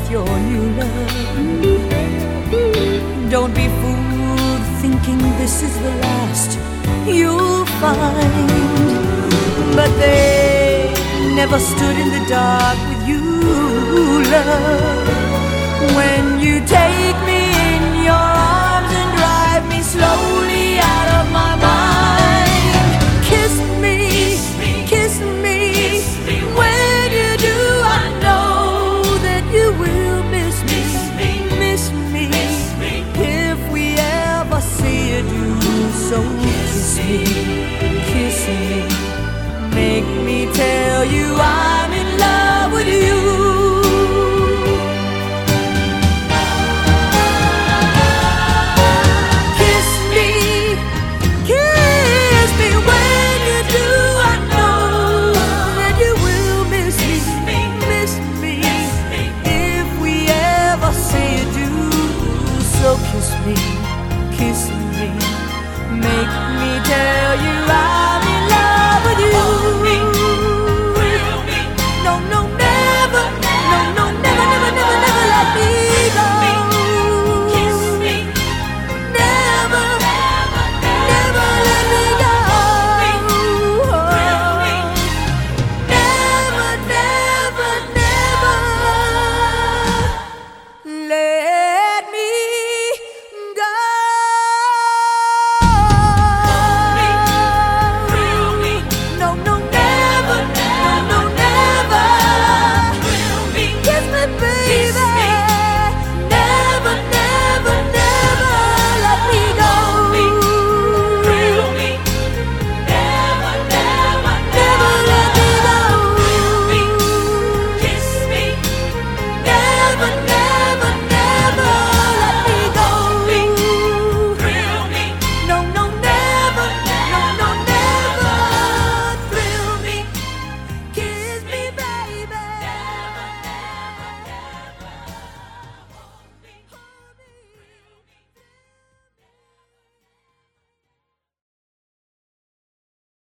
with your new love. Don't be fooled thinking this is the last you'll find. But they never stood in the dark with you, love. When you take me in your arms and drive me slowly out of my mind, kiss me, kiss me. When you do, I know that you will miss me, miss me. If we ever see you do, so kiss me, kiss me. Make me tell you I'm in love with you. Kiss me, kiss me. When you do, I know that you will miss me, miss me. If we ever say you do, so kiss me, kiss